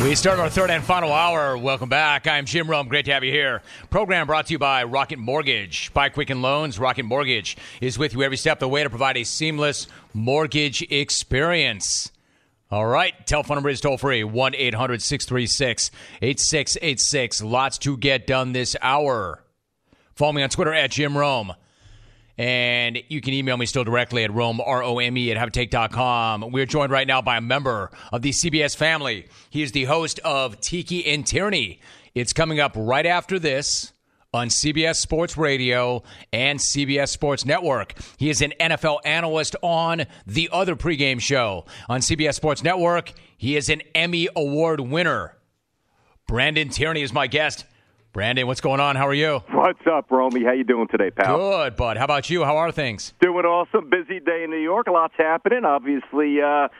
We start our third and final hour. Welcome back. I'm Jim Rome. Great to have you here. Program brought to you by Rocket Mortgage. By Quicken Loans, Rocket Mortgage is with you every step of the way to provide a seamless mortgage experience. All right. Telephone number is toll free, 1-800-636-8686. Lots to get done this hour. Follow me on Twitter at Jim Rome. And you can email me still directly at Rome, R-O-M-E, at havetake.com. We're joined right now by a member of the CBS family. He is the host of Tiki and Tierney. It's coming up right after this on CBS Sports Radio and CBS Sports Network. He is an NFL analyst on the other pregame show. On CBS Sports Network, he is an Emmy Award winner. Brandon Tierney is my guest. Brandon, what's going on? How are you? What's up, Romy? How you doing today, pal? Good, bud. How about you? How are things? Doing awesome. Busy day in New York. Lots happening. Obviously,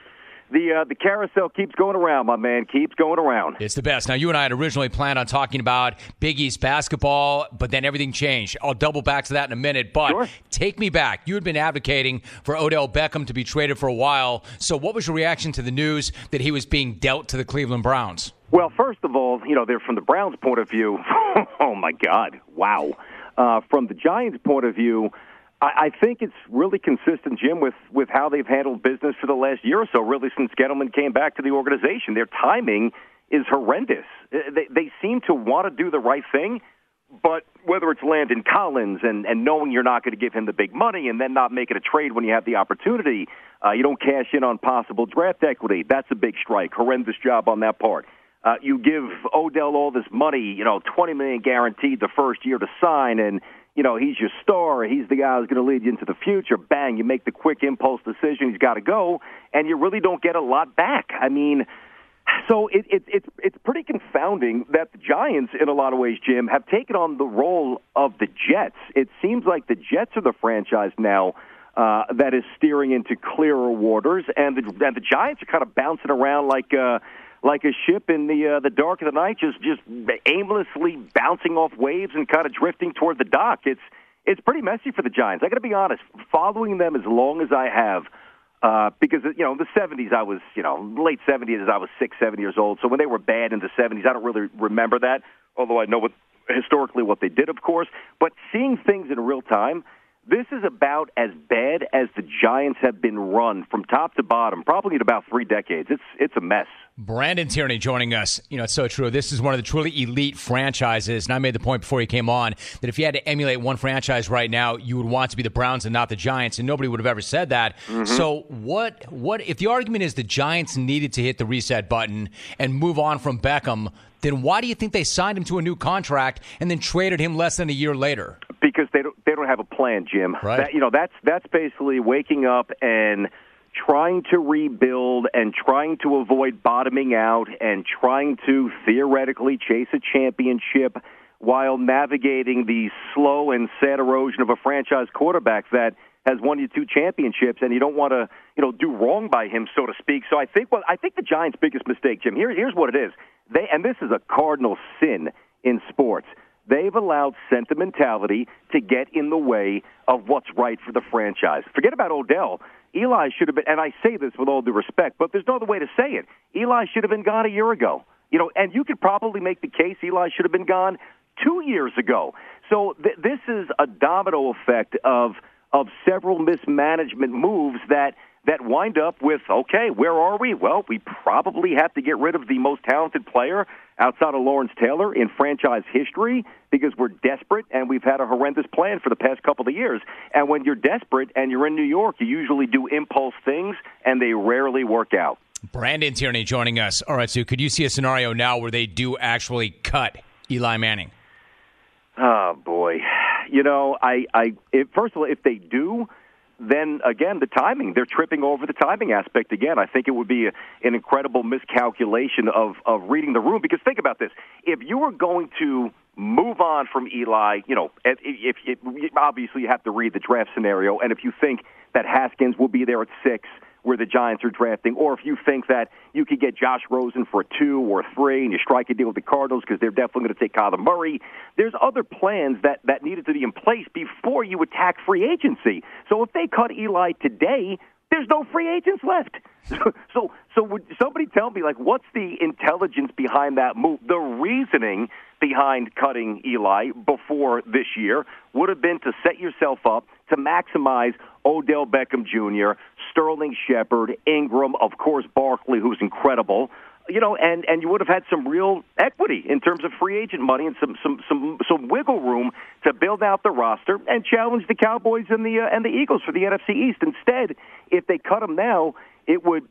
the carousel keeps going around, my man. Keeps going around. It's the best. Now, you and I had originally planned on talking about Big East basketball, but then everything changed. I'll double back to that in a minute, but Sure. Take me back. You had been advocating for Odell Beckham to be traded for a while. So what was your reaction to the news that he was being dealt to the Cleveland Browns? Well, first of all, they're from the Browns' point of view. Oh, my God. Wow. From the Giants' point of view, I think it's really consistent, Jim, with how they've handled business for the last year or so, really since Gettleman came back to the organization. Their timing is horrendous. They seem to want to do the right thing, but whether it's Landon Collins and knowing you're not going to give him the big money and then not making a trade when you have the opportunity, you don't cash in on possible draft equity. That's a big strike. Horrendous job on that part. You give Odell all this money, $20 million guaranteed the first year to sign, and he's your star. He's the guy who's going to lead you into the future. Bang, you make the quick impulse decision. He's got to go, and you really don't get a lot back. I mean, so it's pretty confounding that the Giants, in a lot of ways, Jim, have taken on the role of the Jets. It seems like the Jets are the franchise now that is steering into clearer waters, and the Giants are kind of bouncing around like a ship in the dark of the night, just aimlessly bouncing off waves and kind of drifting toward the dock. It's pretty messy for the Giants. I got to be honest, following them as long as I have, because the 70s, I was late 70s, I was 6-7 years old. So when they were bad in the 70s, I don't really remember that, although I know historically what they did, of course. But seeing things in real time, this is about as bad as the Giants have been run from top to bottom, probably in about 3 decades. It's a mess. Brandon Tierney joining us. It's so true. This is one of the truly elite franchises, and I made the point before you came on that if you had to emulate one franchise right now, you would want to be the Browns and not the Giants, and nobody would have ever said that. Mm-hmm. So what if the argument is the Giants needed to hit the reset button and move on from Beckham, then why do you think they signed him to a new contract and then traded him less than a year later? Because they don't have a plan, Jim. Right. That's basically waking up and trying to rebuild and trying to avoid bottoming out and trying to theoretically chase a championship while navigating the slow and sad erosion of a franchise quarterback that has won you 2 championships, and you don't want to, do wrong by him, so to speak. So I think the Giants' biggest mistake, Jim, here's what it is. And this is a cardinal sin in sports. They've allowed sentimentality to get in the way of what's right for the franchise. Forget about Odell. Eli should have been, and I say this with all due respect, but there's no other way to say it. Eli should have been gone a year ago. And you could probably make the case Eli should have been gone 2 years ago. So this is a domino effect of several mismanagement moves that wind up with, okay, where are we? Well, we probably have to get rid of the most talented player outside of Lawrence Taylor in franchise history because we're desperate and we've had a horrendous plan for the past couple of years. And when you're desperate and you're in New York, you usually do impulse things, and they rarely work out. Brandon Tierney joining us. All right, so could you see a scenario now where they do actually cut Eli Manning? Oh, boy. First of all, if they do, then, again, the timing. They're tripping over the timing aspect again. I think it would be an incredible miscalculation of reading the room. Because think about this. If you were going to move on from Eli, if obviously you have to read the draft scenario, and if you think that Haskins will be there at 6, where the Giants are drafting, or if you think that you could get Josh Rosen for a 2 or 3 and you strike a deal with the Cardinals because they're definitely going to take Kyler Murray, there's other plans that needed to be in place before you attack free agency. So if they cut Eli today, there's no free agents left. So would somebody tell me, like, what's the intelligence behind that move? The reasoning behind cutting Eli before this year would have been to set yourself up to maximize Odell Beckham Jr., Sterling Shepard, Ingram, of course, Barkley, who's incredible. And you would have had some real equity in terms of free agent money and some wiggle room to build out the roster and challenge the Cowboys and the Eagles for the NFC East. Instead, if they cut them now, it would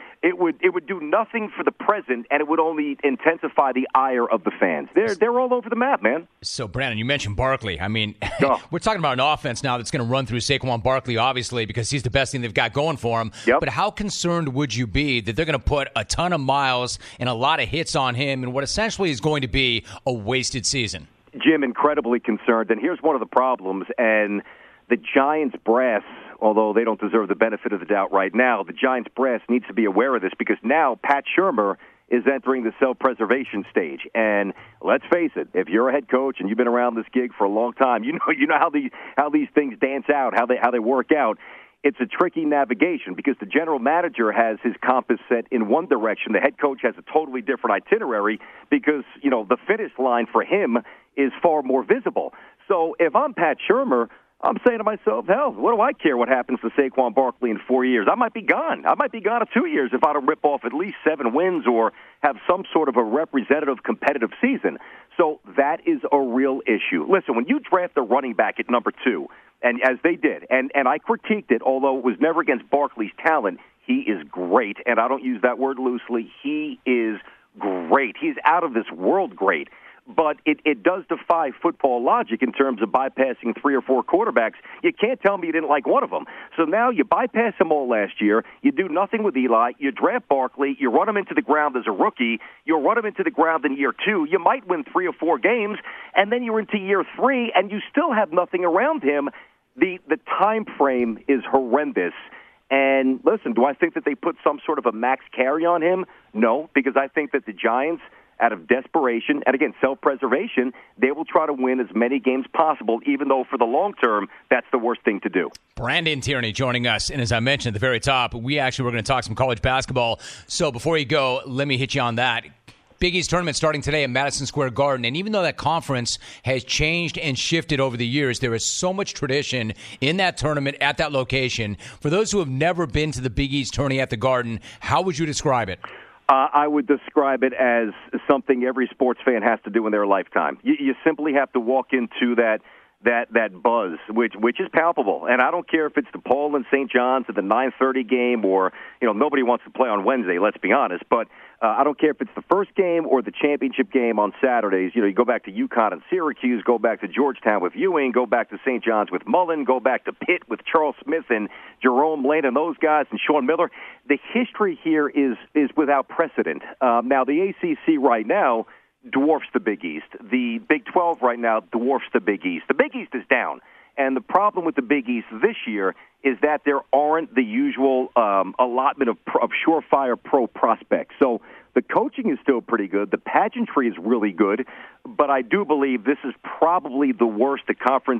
do nothing for the present, and it would only intensify the ire of the fans. They're all over the map, man. So, Brandon, you mentioned Barkley. I mean, we're talking about an offense now that's going to run through Saquon Barkley, obviously, because he's the best thing they've got going for him. Yep. But how concerned would you be that they're going to put a ton of miles and a lot of hits on him in what essentially is going to be a wasted season? Jim, incredibly concerned. And here's one of the problems, and the Giants brass, although they don't deserve the benefit of the doubt right now, the Giants brass needs to be aware of this because now Pat Shurmur is entering the self-preservation stage. And let's face it, if you're a head coach and you've been around this gig for a long time, you know how these things dance out, how they work out. It's a tricky navigation because the general manager has his compass set in one direction. The head coach has a totally different itinerary because, the finish line for him is far more visible. So if I'm Pat Shurmur, I'm saying to myself, hell, what do I care what happens to Saquon Barkley in 4 years? I might be gone. I might be gone in 2 years if I don't rip off at least 7 wins or have some sort of a representative competitive season. So that is a real issue. Listen, when you draft a running back at number 2, and as they did, and I critiqued it, although it was never against Barkley's talent, he is great, and I don't use that word loosely. He is great. He's out of this world great. But it does defy football logic in terms of bypassing 3 or 4 quarterbacks. You can't tell me you didn't like one of them. So now you bypass them all last year. You do nothing with Eli. You draft Barkley. You run him into the ground as a rookie. You'll run him into the ground in year 2. You might win 3 or 4 games, and then you're into year 3, and you still have nothing around him. The time frame is horrendous. And listen, do I think that they put some sort of a max carry on him? No, because I think that the Giants, out of desperation, and again, self-preservation, they will try to win as many games possible, even though for the long term, that's the worst thing to do. Brandon Tierney joining us. And as I mentioned at the very top, we actually were going to talk some college basketball. So before you go, let me hit you on that. Big East tournament starting today at Madison Square Garden. And even though that conference has changed and shifted over the years, there is so much tradition in that tournament at that location. For those who have never been to the Big East tourney at the Garden, how would you describe it? I would describe it as something every sports fan has to do in their lifetime. You simply have to walk into that buzz, which is palpable. And I don't care if it's DePaul and St. John's at the 9:30 game or, nobody wants to play on Wednesday, let's be honest. But I don't care if it's the first game or the championship game on Saturdays. You go back to UConn and Syracuse, go back to Georgetown with Ewing, go back to St. John's with Mullen, go back to Pitt with Charles Smith and Jerome Lane and those guys and Sean Miller. The history here is without precedent. Now, the ACC right now dwarfs the Big East. The Big 12 right now dwarfs the Big East. The Big East is down. And the problem with the Big East this year is that there aren't the usual allotment of surefire pro prospects. So the coaching is still pretty good. The pageantry is really good. But I do believe this is probably the worst the conference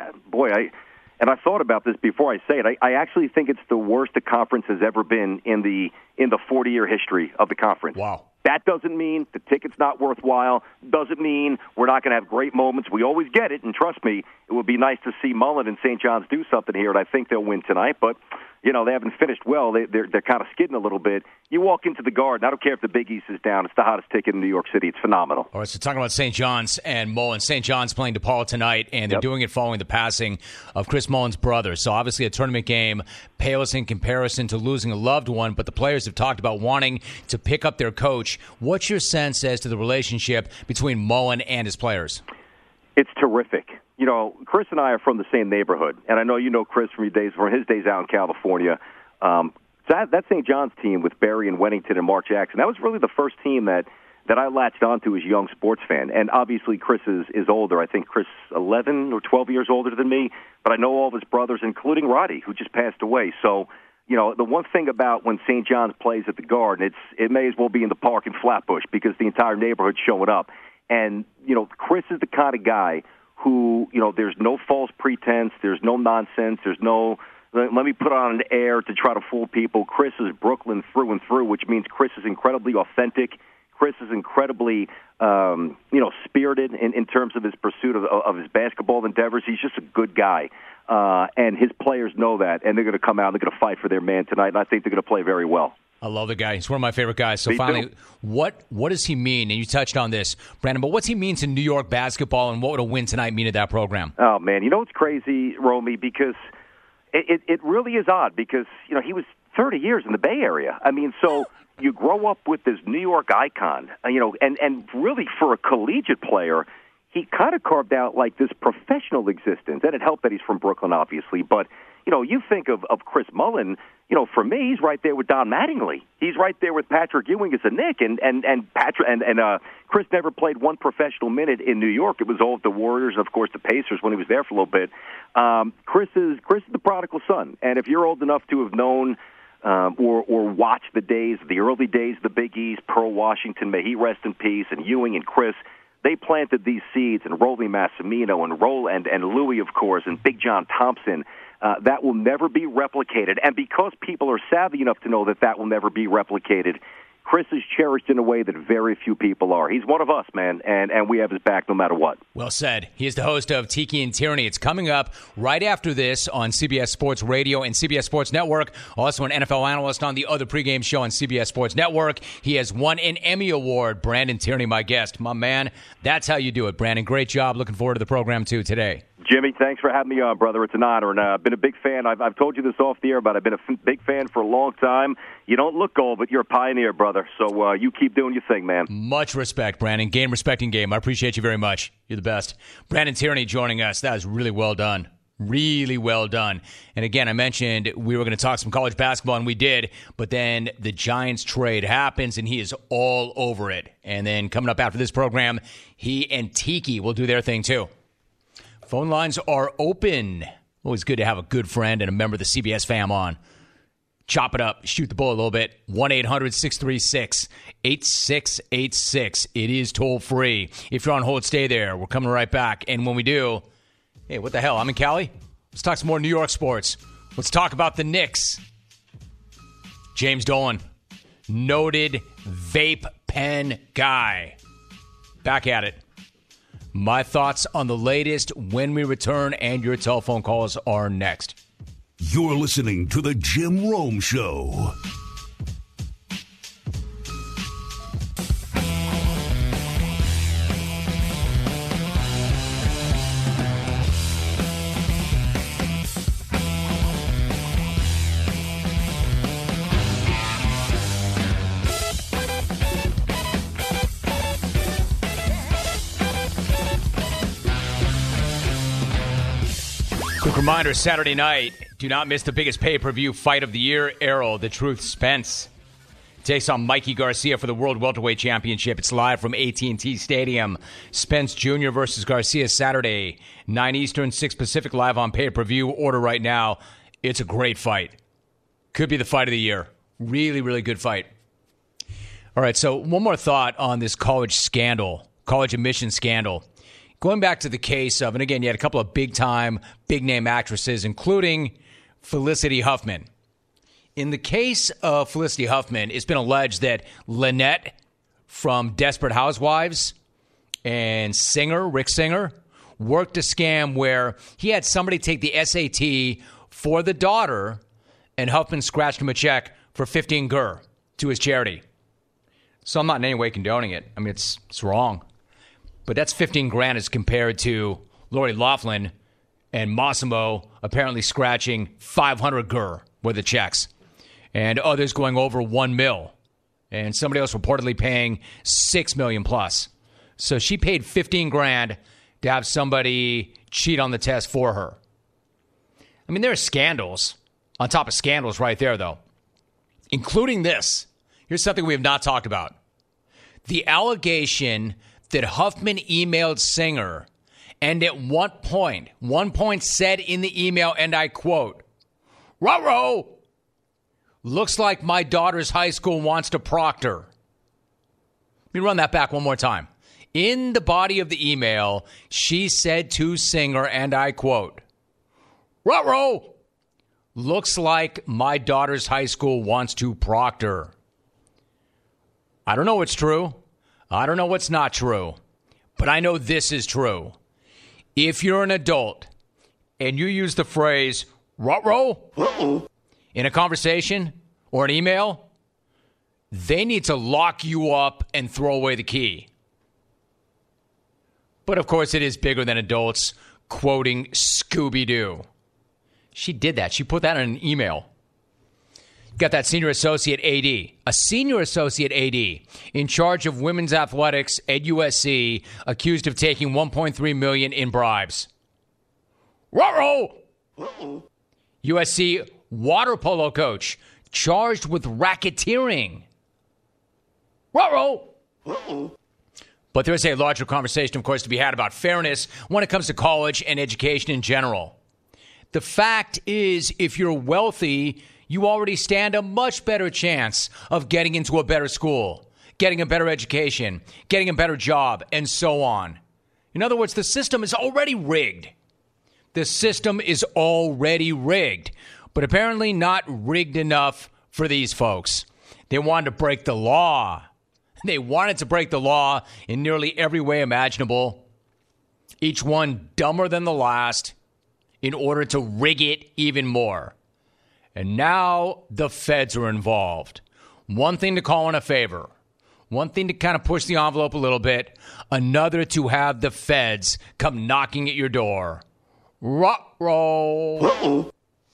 and I thought about this before I say it. I actually think it's the worst the conference has ever been in the 40-year history of the conference. Wow. That doesn't mean the ticket's not worthwhile. Doesn't mean we're not going to have great moments. We always get it, and trust me, it would be nice to see Mullen and St. John's do something here, and I think they'll win tonight. But, they haven't finished well. They're kind of skidding a little bit. You walk into the Garden, I don't care if the Big East is down. It's the hottest ticket in New York City. It's phenomenal. All right, so talking about St. John's and Mullen. St. John's playing DePaul tonight, and they're doing it following the passing of Chris Mullen's brother. So obviously a tournament game pales in comparison to losing a loved one, but the players have talked about wanting to pick up their coach. What's your sense as to the relationship between Mullen and his players? It's terrific. Chris and I are from the same neighborhood, and I know you know Chris from his days out in California. That St. John's team with Barry and Wennington and Mark Jackson, that was really the first team that I latched onto as a young sports fan. And obviously Chris is older. I think Chris 11 or 12 years older than me, but I know all of his brothers, including Roddy, who just passed away. So, the one thing about when St. John's plays at the Garden, it may as well be in the park in Flatbush because the entire neighborhood's showing up. And, Chris is the kind of guy who, there's no false pretense, there's no nonsense, there's no let me put on an air to try to fool people. Chris is Brooklyn through and through, which means Chris is incredibly authentic. Chris is incredibly, spirited in terms of his pursuit of his basketball endeavors. He's just a good guy, and his players know that, and they're going to come out and they're going to fight for their man tonight, and I think they're going to play very well. I love the guy. He's one of my favorite guys. So Me finally, too. what does he mean? And you touched on this, Brandon, but what's he mean to New York basketball, and what would a win tonight mean to that program? Oh, man, you know what's crazy, Romy, because it really is odd because, he was 30 years in the Bay Area. I mean, so you grow up with this New York icon, and really for a collegiate player, he kind of carved out like this professional existence, and it helped that he's from Brooklyn, obviously. But, you think of Chris Mullin, for me, he's right there with Don Mattingly. He's right there with Patrick Ewing as a Knick, and Chris never played one professional minute in New York. It was all with the Warriors and, of course, the Pacers when he was there for a little bit. Chris is the prodigal son, and if you're old enough to have known or watched the early days of the Big East, Pearl Washington, may he rest in peace, and Ewing and Chris, they planted these seeds, and Rollie Massimino and Louis, of course, and Big John Thompson. That will never be replicated. And because people are savvy enough to know that will never be replicated, Chris is cherished in a way that very few people are. He's one of us, man, and we have his back no matter what. Well said. He is the host of Tiki and Tyranny. It's coming up right after this on CBS Sports Radio and CBS Sports Network. Also an NFL analyst on the other pregame show on CBS Sports Network. He has won an Emmy Award. Brandon Tierney, my guest. My man, that's how you do it, Brandon. Great job. Looking forward to the program, too, today. Jimmy, thanks for having me on, brother. It's an honor, and I've been a big fan. I've told you this off the air, but I've been a big fan for a long time. You don't look old, but you're a pioneer, brother. So you keep doing your thing, man. Much respect, Brandon. Game respecting game. I appreciate you very much. You're the best. Brandon Tierney joining us. That was really well done. Really well done. And again, I mentioned we were going to talk some college basketball, and we did. But then the Giants trade happens, and he is all over it. And then coming up after this program, he and Tiki will do their thing, too. Phone lines are open. Always good to have a good friend and a member of the CBS fam on. Chop it up. Shoot the bull a little bit. 1-800-636-8686. It is toll free. If you're on hold, stay there. We're coming right back. And when we do, hey, what the hell? I'm in Cali. Let's talk some more New York sports. Let's talk about the Knicks. James Dolan, noted vape pen guy. Back at it. My thoughts on the latest when we return, and your telephone calls are next. You're listening to The Jim Rome Show. Quick reminder, Saturday night, do not miss the biggest pay-per-view fight of the year, Errol, The Truth Spence takes on Mikey Garcia for the World Welterweight Championship. It's live from AT&T Stadium. Spence Jr. versus Garcia Saturday, 9 Eastern, 6 Pacific, live on pay-per-view. Order right now. It's a great fight. Could be the fight of the year. Really, really good fight. All right, so one more thought on this college scandal, college admission scandal. Going back to the case of, and again, you had a couple of big-time, big-name actresses, including Felicity Huffman. In the case of Felicity Huffman, it's been alleged that Lynette from Desperate Housewives and Rick Singer, worked a scam where he had somebody take the SAT for the daughter, and Huffman scratched him a check for 15 gur to his charity. So I'm not in any way condoning it. I mean, it's wrong. But that's 15 grand as compared to Lori Loughlin and Massimo apparently scratching 500 gur worth of checks. And others going over 1 mil. And somebody else reportedly paying 6 million plus. So she paid 15 grand to have somebody cheat on the test for her. I mean, there are scandals on top of scandals right there, though. Including this. Here's something we have not talked about. The allegation that Huffman emailed Singer, and at one point said in the email, and I quote, "Ruh-roh, looks like my daughter's high school wants to proctor." Let me run that back one more time. In the body of the email, she said to Singer, and I quote, "Ruh-roh, Looks like my daughter's high school wants to proctor. I don't know what's true. I don't know what's not true. But I know this is true. If you're an adult and you use the phrase, ruh-roh, in a conversation or an email, they need to lock you up and throw away the key. But of course, it is bigger than adults quoting Scooby-Doo. She did that. She put that in an email. Got that senior associate AD. A senior associate AD in charge of women's athletics at USC, accused of taking $1.3 million in bribes. Ruh-roh! USC water polo coach charged with racketeering. Ruh-roh! But there's a larger conversation, of course, to be had about fairness when it comes to college and education in general. The fact is, if you're wealthy, you already stand a much better chance of getting into a better school, getting a better education, getting a better job, and so on. In other words, the system is already rigged. The system is already rigged, but apparently not rigged enough for these folks. They wanted to break the law. They wanted to break the law in nearly every way imaginable, each one dumber than the last, in order to rig it even more. And now the feds are involved. One thing to call in a favor. One thing to kind of push the envelope a little bit. Another to have the feds come knocking at your door. Ruh-roh.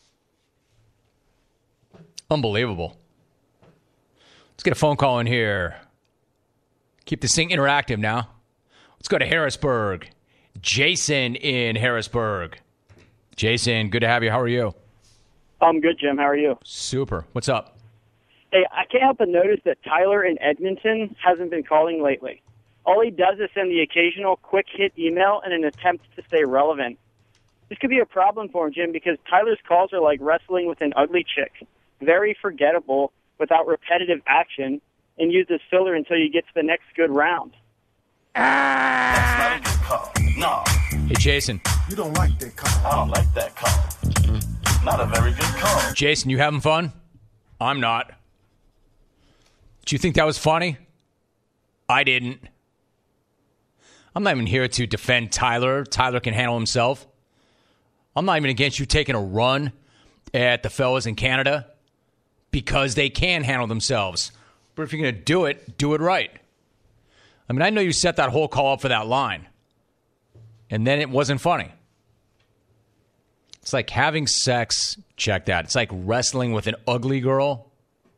Unbelievable. Let's get a phone call in here. Keep this thing interactive now. Let's go to Harrisburg. Jason in Harrisburg. Jason, good to have you. How are you? I'm good, Jim. How are you? Super. What's up? Hey, I can't help but notice that Tyler in Edmonton hasn't been calling lately. All he does is send the occasional quick hit email in an attempt to stay relevant. This could be a problem for him, Jim, because Tyler's calls are like wrestling with an ugly chick. Very forgettable, without repetitive action, and used as filler until you get to the next good round. That's not a good call. No. Hey, Jason. You don't like that call. I don't like that call. Not a very good call. Jason, you having fun? I'm not. Do you think that was funny? I didn't. I'm not even here to defend Tyler. Tyler can handle himself. I'm not even against you taking a run at the fellas in Canada because they can handle themselves. But if you're going to do it right. I mean, I know you set that whole call up for that line, and then it wasn't funny. It's like having sex. Check that. It's like wrestling with an ugly girl.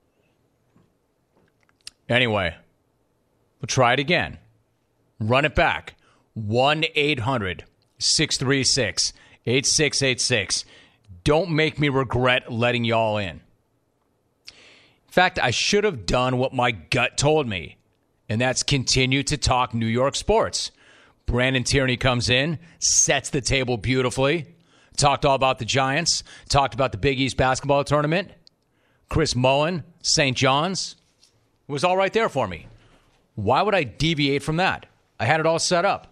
Anyway, we'll try it again. Run it back. 1-800-636-8686. Don't make me regret letting y'all in. In fact, I should have done what my gut told me, and that's continue to talk New York sports. Brandon Tierney comes in, sets the table beautifully, talked all about the Giants, talked about the Big East basketball tournament, Chris Mullin, St. John's. It was all right there for me. Why would I deviate from that? I had it all set up.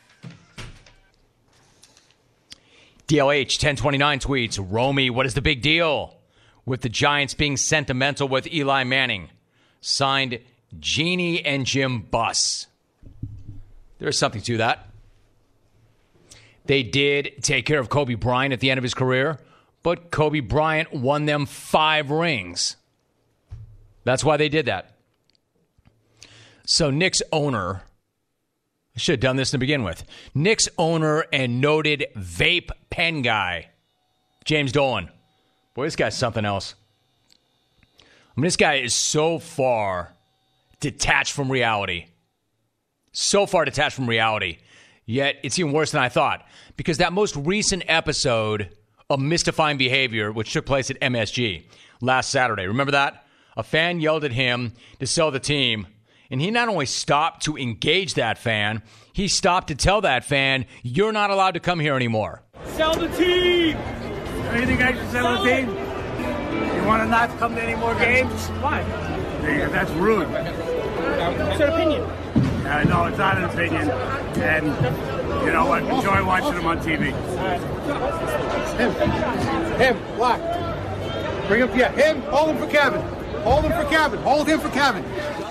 DLH 1029 tweets, Romy, what is the big deal with the Giants being sentimental with Eli Manning? Signed, Jeannie and Jim Buss. There's something to that. They did take care of Kobe Bryant at the end of his career, but Kobe Bryant won them 5 rings. That's why they did that. So Knicks owner, I should have done this to begin with. Knicks owner and noted vape pen guy, James Dolan. Boy, this guy's something else. I mean, this guy is so far detached from reality. So far detached from reality. Yet it's even worse than I thought. Because that most recent episode of Mystifying Behavior, which took place at MSG last Saturday, remember that? A fan yelled at him to sell the team. And he not only stopped to engage that fan, he stopped to tell that fan, you're not allowed to come here anymore. Sell the team! You think I should sell the team? You want to not come to any more games? Why? Yeah, that's rude. It's an opinion. No, it's not an opinion. And you know what? Enjoy watching them on TV. Him, black. Bring him, yeah, him. Hold him for Kevin. Hold him for Kevin. Hold him for Kevin.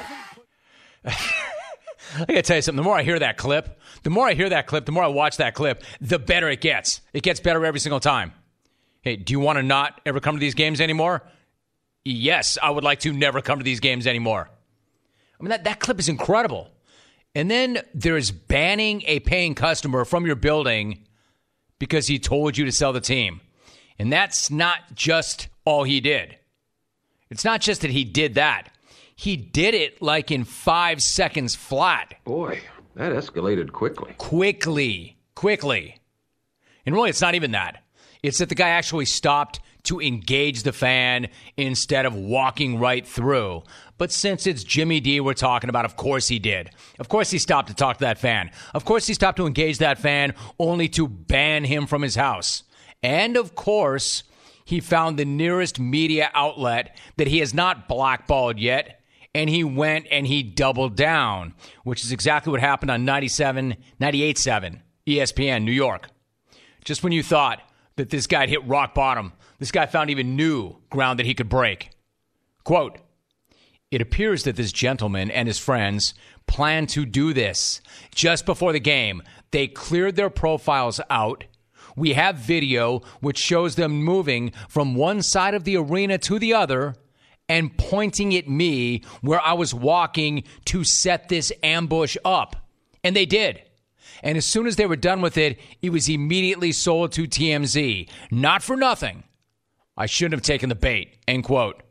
I got to tell you something. The more I hear that clip, the more I watch that clip, the better it gets. It gets better every single time. Hey, do you want to not ever come to these games anymore? Yes, I would like to never come to these games anymore. I mean, that clip is incredible. And then there's banning a paying customer from your building because he told you to sell the team. And that's not just all he did. It's not just that he did that. He did it like in 5 seconds flat. Boy, that escalated quickly. Quickly. And really, it's not even that. It's that the guy actually stopped to engage the fan instead of walking right through. But since it's Jimmy D we're talking about, of course he did. Of course he stopped to talk to that fan. Of course he stopped to engage that fan only to ban him from his house. And of course, he found the nearest media outlet that he has not blackballed yet, and he went and he doubled down, which is exactly what happened on 98.7 ESPN, New York. Just when you thought that this guy had hit rock bottom, this guy found even new ground that he could break. Quote, "It appears that this gentleman and his friends plan to do this. Just before the game, they cleared their profiles out. We have video which shows them moving from one side of the arena to the other and pointing at me where I was walking to set this ambush up. And they did. And as soon as they were done with it, it was immediately sold to TMZ. Not for nothing. I shouldn't have taken the bait." End quote.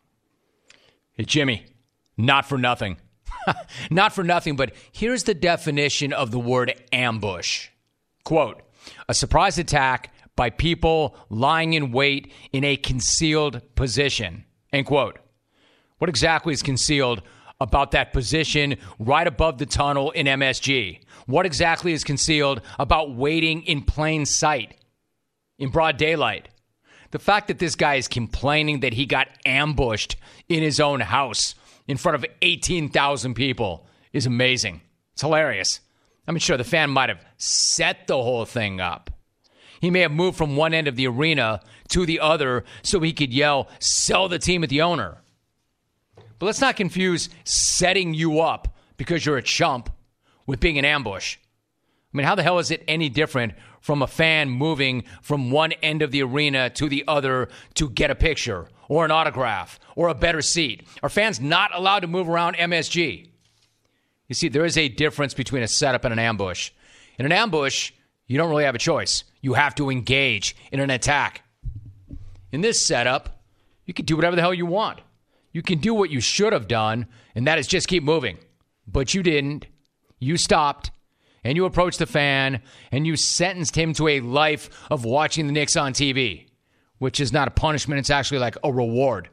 Hey, Jimmy, not for nothing. Not for nothing, but here's the definition of the word ambush. Quote, "A surprise attack by people lying in wait in a concealed position." End quote. What exactly is concealed about that position right above the tunnel in MSG? What exactly is concealed about waiting in plain sight, in broad daylight? The fact that this guy is complaining that he got ambushed in his own house in front of 18,000 people is amazing. It's hilarious. I mean, sure, the fan might have set the whole thing up. He may have moved from one end of the arena to the other so he could yell, "Sell the team" at the owner. But let's not confuse setting you up because you're a chump with being an ambush. I mean, how the hell is it any different from a fan moving from one end of the arena to the other to get a picture or an autograph or a better seat? Are fans not allowed to move around MSG? You see, there is a difference between a setup and an ambush. In an ambush, you don't really have a choice. You have to engage in an attack. In this setup, you can do whatever the hell you want. You can do what you should have done, and that is just keep moving. But you didn't. You stopped, and you approached the fan, and you sentenced him to a life of watching the Knicks on TV, which is not a punishment. It's actually like a reward.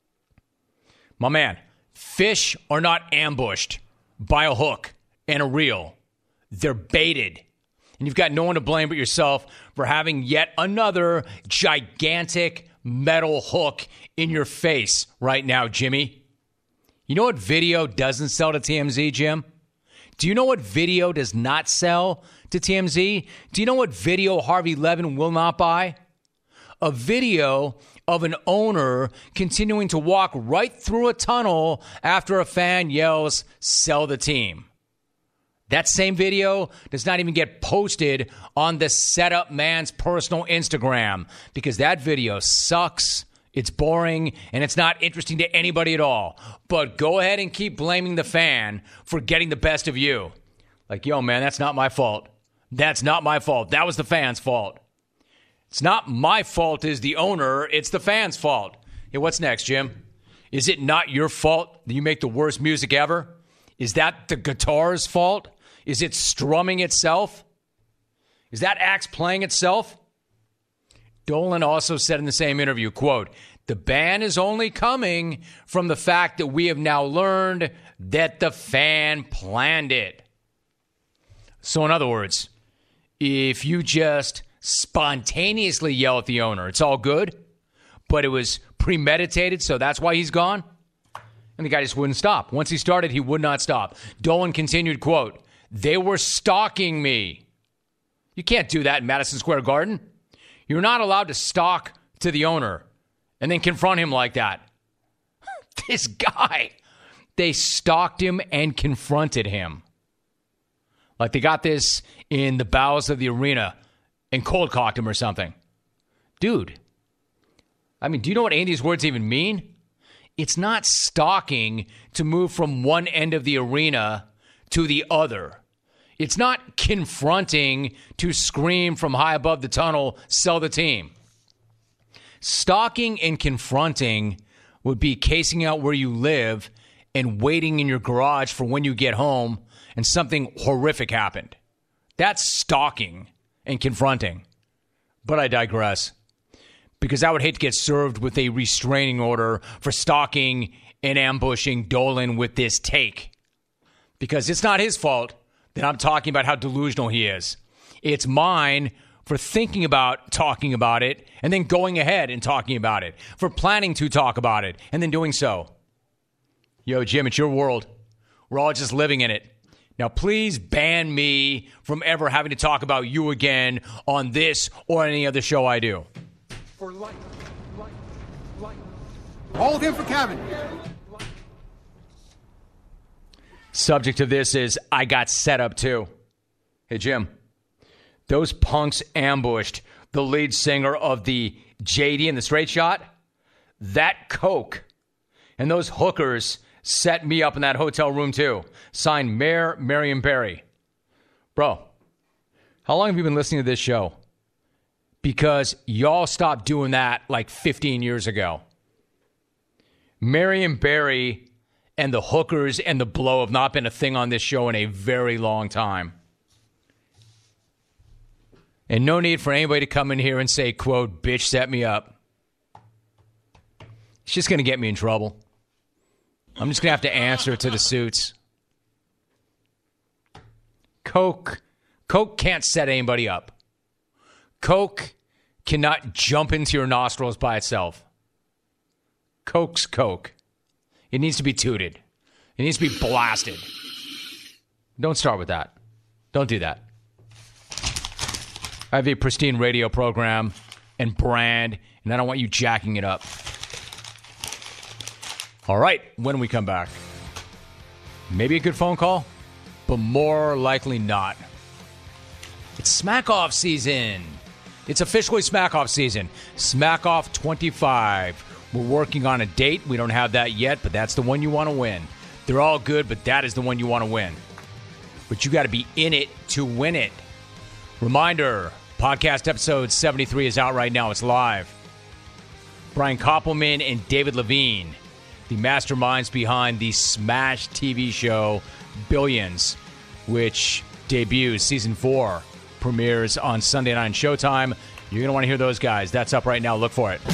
My man, fish are not ambushed by a hook and a reel. They're baited. And you've got no one to blame but yourself for having yet another gigantic metal hook in your face right now, Jimmy. You know what video doesn't sell to TMZ, Jim? Do you know what video does not sell to TMZ? Do you know what video Harvey Levin will not buy? A video of an owner continuing to walk right through a tunnel after a fan yells, "Sell the team." That same video does not even get posted on the setup man's personal Instagram because that video sucks, it's boring, and it's not interesting to anybody at all. But go ahead and keep blaming the fan for getting the best of you. Like, yo, man, that's not my fault. That's not my fault. That was the fan's fault. It's not my fault as the owner. It's the fan's fault. Hey, what's next, Jim? Is it not your fault that you make the worst music ever? Is that the guitar's fault? Is it strumming itself? Is that axe playing itself? Dolan also said in the same interview, quote, "The ban is only coming from the fact that we have now learned that the fan planned it." So in other words, if you just spontaneously yell at the owner, it's all good, but it was premeditated, so that's why he's gone? And the guy just wouldn't stop. Once he started, he would not stop. Dolan continued, quote, "They were stalking me." You can't do that in Madison Square Garden. You're not allowed to stalk to the owner and then confront him like that. This guy, they stalked him and confronted him. Like they got this in the bowels of the arena and cold cocked him or something. Dude, I mean, do you know what Andy's words even mean? It's not stalking to move from one end of the arena to the other. It's not confronting to scream from high above the tunnel, sell the team. Stalking and confronting would be casing out where you live and waiting in your garage for when you get home and something horrific happened. That's stalking and confronting. But I digress. Because I would hate to get served with a restraining order for stalking and ambushing Dolan with this take. Because it's not his fault that I'm talking about how delusional he is. It's mine for thinking about talking about it and then going ahead and talking about it. For planning to talk about it and then doing so. Yo, Jim, it's your world. We're all just living in it. Now, please ban me from ever having to talk about you again on this or any other show I do. For life. Hold him for Kevin. Subject of this is I got set up too. Hey, Jim, those punks ambushed the lead singer of the JD and the Straight Shot. That coke and those hookers set me up in that hotel room too. Signed Mayor Marion Barry. Bro, how long have you been listening to this show? Because y'all stopped doing that like 15 years ago. Marion Barry and the hookers and the blow have not been a thing on this show in a very long time. And no need for anybody to come in here and say, quote, bitch, set me up. It's just going to get me in trouble. I'm just going to have to answer to the suits. Coke can't set anybody up. Coke cannot jump into your nostrils by itself. Coke's Coke. It needs to be tooted. It needs to be blasted. Don't start with that. Don't do that. I have a pristine radio program and brand, and I don't want you jacking it up. All right, when we come back, maybe a good phone call, but more likely not. It's Smack Off season. It's officially Smack Off season. Smack Off 25. We're working on a date. We don't have that yet, but that's the one you want to win. They're all good, but that is the one you want to win. But you got to be in it to win it. Reminder, podcast episode 73 is out right now. It's live. Brian Koppelman and David Levine, the masterminds behind the smash TV show Billions, which debuts season 4, premieres on Sunday night on Showtime. You're going to want to hear those guys. That's up right now. Look for it.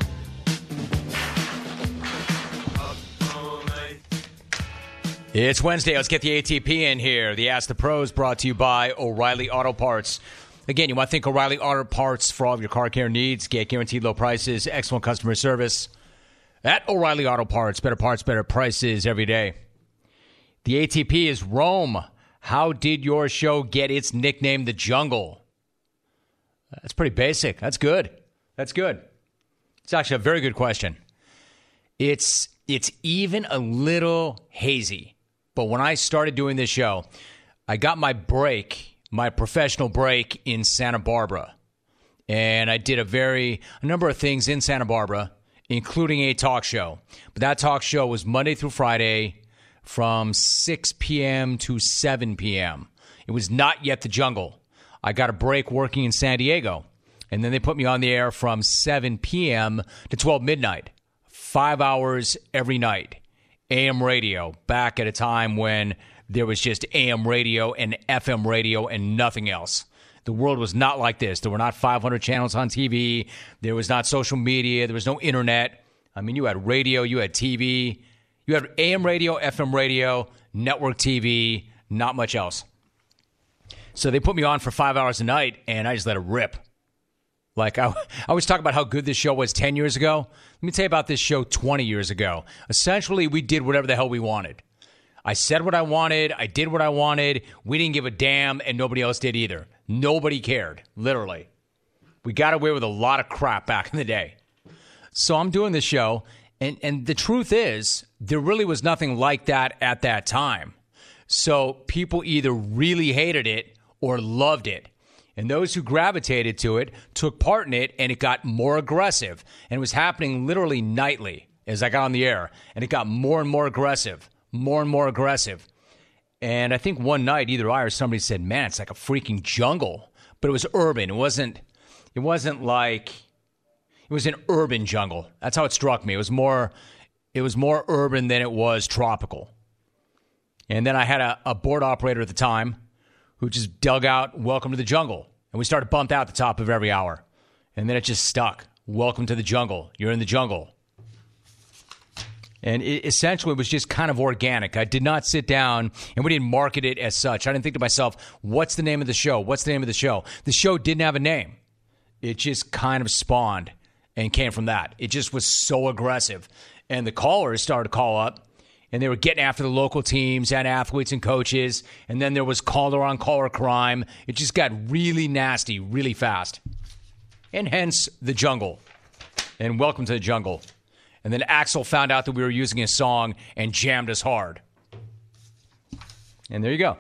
It's Wednesday. Let's get the ATP in here. The Ask the Pros brought to you by O'Reilly Auto Parts. Again, you want to thank O'Reilly Auto Parts for all of your car care needs. Get guaranteed low prices, excellent customer service at O'Reilly Auto Parts. Better parts, better prices every day. The ATP is Rome. How did your show get its nickname, The Jungle? That's pretty basic. That's good. That's good. It's actually a very good question. It's even a little hazy. But when I started doing this show, I got my break, my professional break in Santa Barbara. And I did a number of things in Santa Barbara, including a talk show. But that talk show was Monday through Friday from 6 p.m. to 7 p.m. It was not yet The Jungle. I got a break working in San Diego. And then they put me on the air from 7 p.m. to 12 midnight. 5 hours every night. AM radio, back at a time when there was just AM radio and FM radio and nothing else. The world was not like this. There were not 500 channels on TV. There was not social media. There was no internet. I mean, you had radio, you had TV. You had AM radio, FM radio, network TV, not much else. So they put me on for 5 hours a night, and I just let it rip. Like, I always talk about how good this show was 10 years ago. Let me tell you about this show 20 years ago. Essentially, we did whatever the hell we wanted. I said what I wanted. I did what I wanted. We didn't give a damn, and nobody else did either. Nobody cared, literally. We got away with a lot of crap back in the day. So I'm doing this show, and the truth is, there really was nothing like that at that time. So people either really hated it or loved it. And those who gravitated to it took part in it, and it got more aggressive. And it was happening literally nightly as I got on the air. And it got more and more aggressive, more and more aggressive. And I think one night, either I or somebody said, man, it's like a freaking jungle. But it was urban. It wasn't like, it was an urban jungle. That's how it struck me. It was more urban than it was tropical. And then I had a board operator at the time who just dug out Welcome to the Jungle. And we started bumped out the top of every hour. And then it just stuck. Welcome to the jungle. You're in the jungle. And it essentially was just kind of organic. I did not sit down, and we didn't market it as such. I didn't think to myself, what's the name of the show? What's the name of the show? The show didn't have a name. It just kind of spawned and came from that. It just was so aggressive. And the callers started to call up, and they were getting after the local teams and athletes and coaches. And then there was caller-on-caller crime. It just got really nasty really fast. And hence, the jungle. And Welcome to the Jungle. And then Axel found out that we were using his song and jammed us hard. And there you go.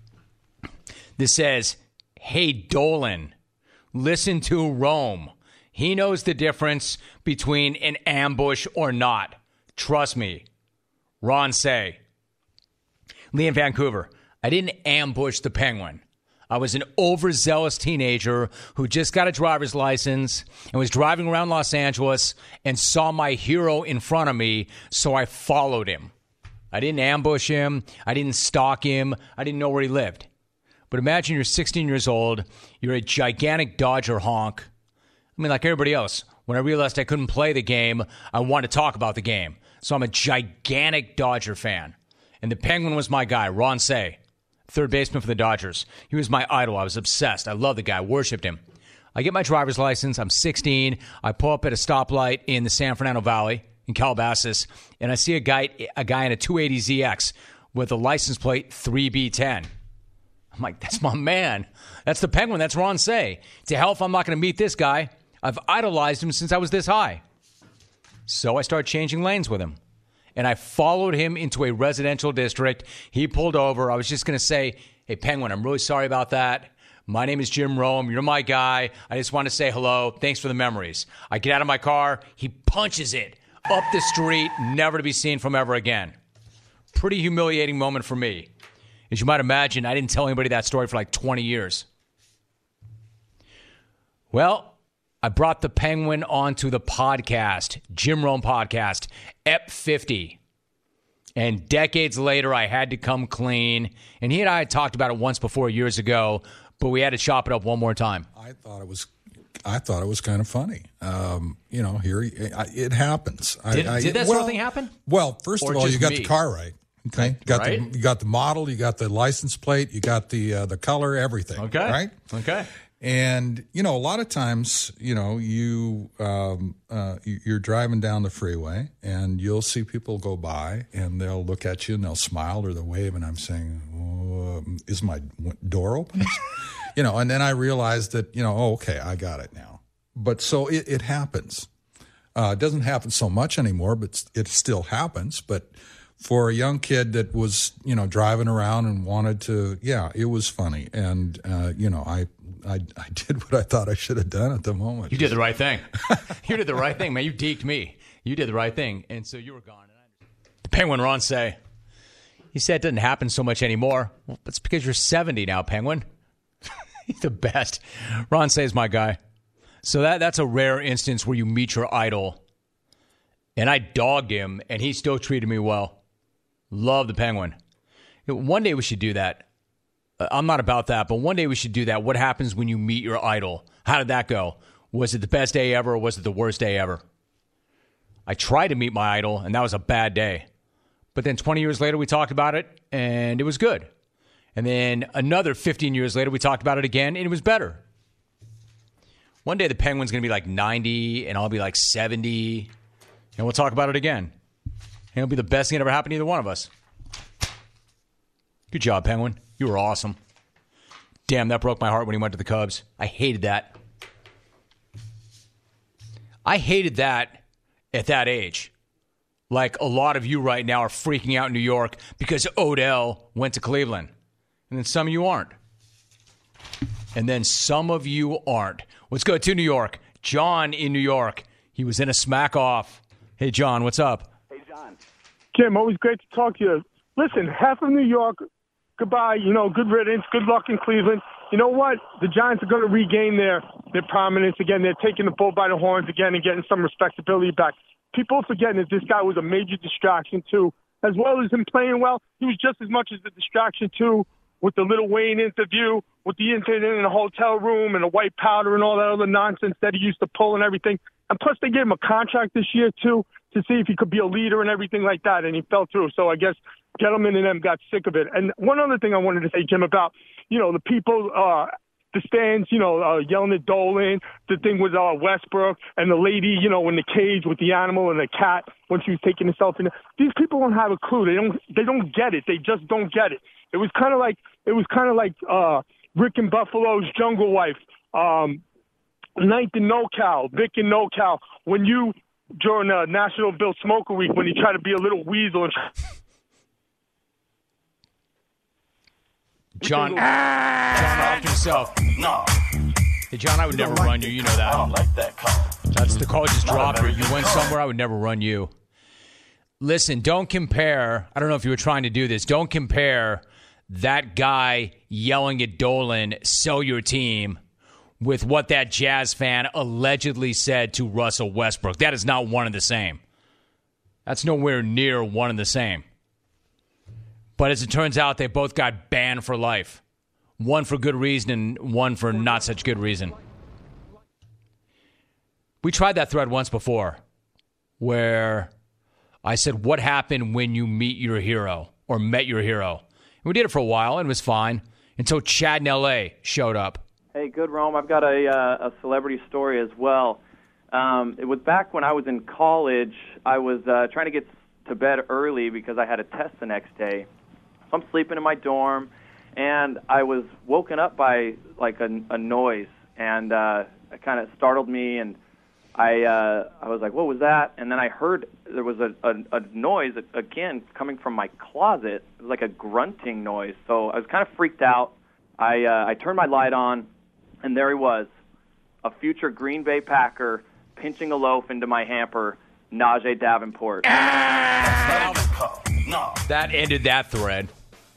This says, hey, Dolan, listen to Rome. He knows the difference between an ambush or not. Trust me. Ron Say. Lee in Vancouver. I didn't ambush the Penguin. I was an overzealous teenager who just got a driver's license and was driving around Los Angeles and saw my hero in front of me, so I followed him. I didn't ambush him. I didn't stalk him. I didn't know where he lived. But imagine you're 16 years old. You're a gigantic Dodger honk. I mean, like everybody else, when I realized I couldn't play the game, I wanted to talk about the game. So I'm a gigantic Dodger fan. And the Penguin was my guy, Ron Say, third baseman for the Dodgers. He was my idol. I was obsessed. I loved the guy. Worshipped him. I get my driver's license. I'm 16. I pull up at a stoplight in the San Fernando Valley in Calabasas, and I see a guy in a 280ZX with a license plate 3B10. I'm like, that's my man. That's the Penguin. That's Ron Say. To hell if I'm not going to meet this guy. I've idolized him since I was this high. So I started changing lanes with him. And I followed him into a residential district. He pulled over. I was just going to say, hey, Penguin, I'm really sorry about that. My name is Jim Rome. You're my guy. I just want to say hello. Thanks for the memories. I get out of my car. He punches it up the street, never to be seen from ever again. Pretty humiliating moment for me. As you might imagine, I didn't tell anybody that story for like 20 years. Well, I brought the Penguin onto the podcast, Jim Rome Podcast, EP 50. And decades later, I had to come clean. And he and I had talked about it once before years ago, but we had to chop it up one more time. I thought it was kind of funny. It happens. Did that sort of thing happen? Well, first of all, you got the car right. Okay, you got the model, you got the license plate, you got the color, everything. Okay, right. Okay. And, a lot of times, you're driving down the freeway and you'll see people go by and they'll look at you and they'll smile or they'll wave. And I'm saying, is my door open? And then I realized that, okay, I got it now. But so it happens. It doesn't happen so much anymore, but it still happens. But for a young kid that was, driving around and wanted to, it was funny. And, I did what I thought I should have done at the moment. You did the right thing. You did the right thing, man. You deked me. You did the right thing. And so you were gone. The Penguin, Ron Say. He said it doesn't happen so much anymore. Well, that's because you're 70 now, Penguin. He's the best. Ron Say is my guy. So that's a rare instance where you meet your idol. And I dogged him, and he still treated me well. Love the Penguin. One day we should do that. I'm not about that, but one day we should do that. What happens when you meet your idol? How did that go? Was it the best day ever or was it the worst day ever? I tried to meet my idol, and that was a bad day. But then 20 years later, we talked about it, and it was good. And then another 15 years later, we talked about it again, and it was better. One day, the Penguin's going to be like 90, and I'll be like 70, and we'll talk about it again. And it'll be the best thing that ever happened to either one of us. Good job, Penguin. You were awesome. Damn, that broke my heart when he went to the Cubs. I hated that. I hated that at that age. Like a lot of you right now are freaking out in New York because Odell went to Cleveland. And then some of you aren't. Let's go to New York. John in New York. He was in a smack off. Hey, John, what's up? Hey, John. Jim, always great to talk to you. Listen, half of New York, goodbye, good riddance, good luck in Cleveland. You know what? The Giants are going to regain their prominence again. They're taking the bull by the horns again and getting some respectability back. People are forgetting that this guy was a major distraction, too. As well as him playing well, he was just as much as a distraction, too, with the Lil Wayne interview, with the incident in the hotel room and the white powder and all that other nonsense that he used to pull and everything. And plus, they gave him a contract this year, too, to see if he could be a leader and everything like that, and he fell through. So I guess Gettleman and them got sick of it. And one other thing I wanted to say, Jim, about, the people, the stands, yelling at Dolan, the thing with Westbrook, and the lady, in the cage with the animal and the cat when she was taking the selfie. These people don't have a clue. They don't get it. They just don't get it. It was kind of like Rick and Buffalo's Jungle Wife, Ninth and NoCal, Vic and NoCal, when you, during National Bill Smoker Week, when you try to be a little weasel and John off yourself. No. Hey, John, I would never run you. You know that. I don't like that call. That's the call just dropped. Or you went somewhere, I would never run you. Listen, don't compare. I don't know if you were trying to do this. Don't compare that guy yelling at Dolan, sell your team, with what that Jazz fan allegedly said to Russell Westbrook. That is not one and the same. That's nowhere near one and the same. But as it turns out, they both got banned for life. One for good reason and one for not such good reason. We tried that thread once before where I said, what happened when you meet your hero or met your hero? And we did it for a while and it was fine until Chad in L.A. showed up. Hey, good, Rome. I've got a celebrity story as well. It was back when I was in college. I was trying to get to bed early because I had a test the next day. So I'm sleeping in my dorm, and I was woken up by like a noise, and it kind of startled me, and I was like, what was that? And then I heard there was a noise, again, coming from my closet. It was like a grunting noise. So I was kind of freaked out. I turned my light on, and there he was, a future Green Bay Packer pinching a loaf into my hamper, Najee Davenport. That ended that thread.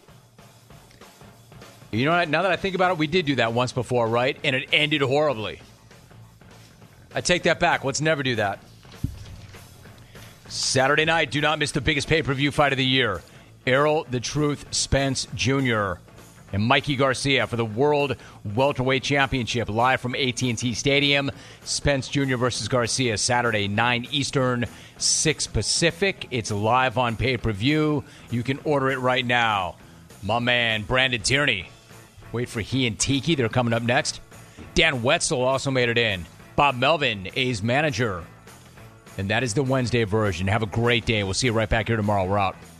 You know what? Now that I think about it, we did do that once before, right? And it ended horribly. I take that back. Let's never do that. Saturday night, do not miss the biggest pay-per-view fight of the year. Errol the Truth Spence Jr. and Mikey Garcia for the World Welterweight Championship live from AT&T Stadium. Spence Jr. versus Garcia, Saturday, 9 Eastern, 6 Pacific. It's live on pay-per-view. You can order it right now. My man, Brandon Tierney. Wait for he and Tiki. They're coming up next. Dan Wetzel also made it in. Bob Melvin, A's manager. And that is the Wednesday version. Have a great day. We'll see you right back here tomorrow. We're out.